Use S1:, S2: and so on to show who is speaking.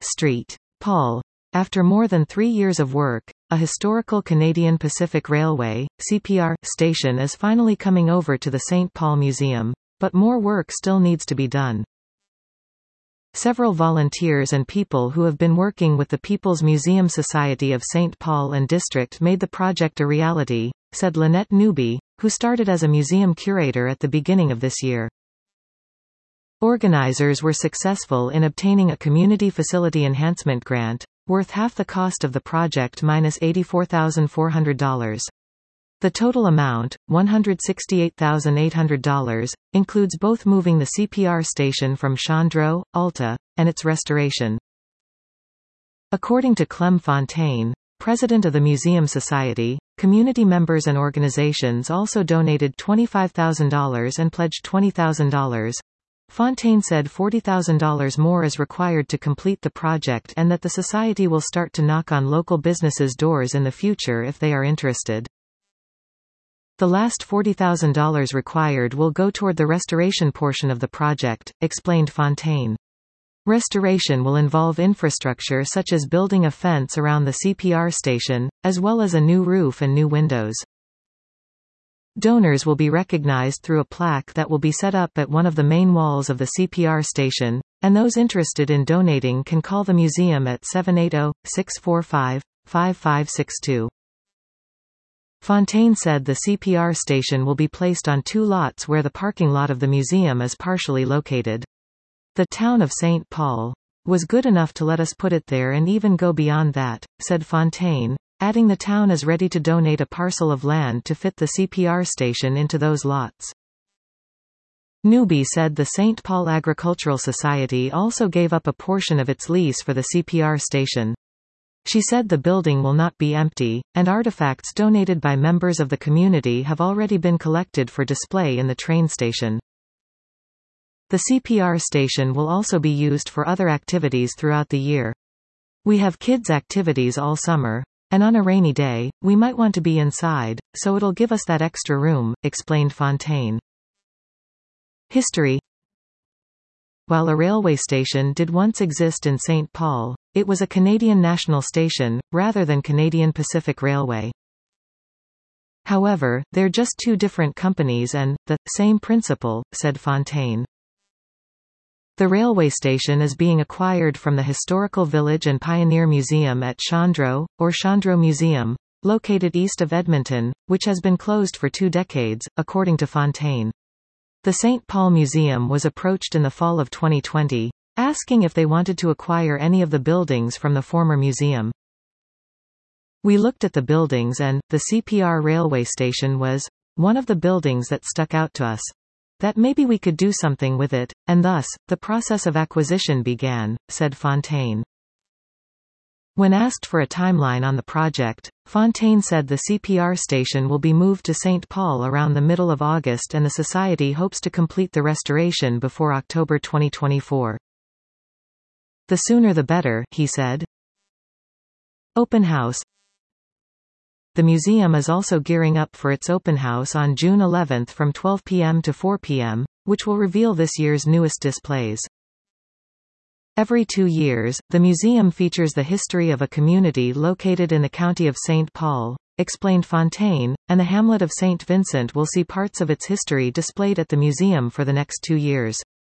S1: St. Paul. After more than 3 years of work, a historical Canadian Pacific Railway (CPR) station is finally coming over to the St. Paul Museum, but more work still needs to be done. Several volunteers and people who have been working with the People's Museum Society of St. Paul and District made the project a reality, said Lynette Newby, who started as a museum curator at the beginning of this year. Organizers were successful in obtaining a community facility enhancement grant, worth half the cost of the project minus $84,400. The total amount, $168,800, includes both moving the CPR station from Chandro, Alta, and its restoration. According to Clem Fontaine, president of the Museum Society, community members and organizations also donated $25,000 and pledged $20,000. Fontaine said $40,000 more is required to complete the project and that the Society will start to knock on local businesses' doors in the future if they are interested. The last $40,000 required will go toward the restoration portion of the project, explained Fontaine. Restoration will involve infrastructure such as building a fence around the CPR station, as well as a new roof and new windows. Donors will be recognized through a plaque that will be set up at one of the main walls of the CPR station, and those interested in donating can call the museum at 780-645-5562. Fontaine said the CPR station will be placed on 2 lots where the parking lot of the museum is partially located. The town of St. Paul was good enough to let us put it there and even go beyond that, said Fontaine, adding the town is ready to donate a parcel of land to fit the CPR station into those lots. Newby said the St. Paul Agricultural Society also gave up a portion of its lease for the CPR station. She said the building will not be empty, and artifacts donated by members of the community have already been collected for display in the train station. The CPR station will also be used for other activities throughout the year. We have kids' activities all summer, and on a rainy day, we might want to be inside, so it'll give us that extra room, explained Fontaine. History. While a railway station did once exist in St. Paul, it was a Canadian National station, rather than Canadian Pacific Railway. However, they're just 2 different companies and, the same principle, said Fontaine. The railway station is being acquired from the Historical Village and Pioneer Museum at Chandro, or Chandro Museum, located east of Edmonton, which has been closed for 2 decades, according to Fontaine. The St. Paul Museum was approached in the fall of 2020, asking if they wanted to acquire any of the buildings from the former museum. We looked at the buildings and, the CPR railway station was one of the buildings that stuck out to us. That maybe we could do something with it, and thus, the process of acquisition began, said Fontaine. When asked for a timeline on the project, Fontaine said the CPR station will be moved to St. Paul around the middle of August and the Society hopes to complete the restoration before October 2024. The sooner the better, he said. Open house. The museum is also gearing up for its open house on June 11 from 12 p.m. to 4 p.m., which will reveal this year's newest displays. Every 2 years, the museum features the history of a community located in the county of St. Paul, explained Fontaine, and the hamlet of St. Vincent will see parts of its history displayed at the museum for the next 2 years.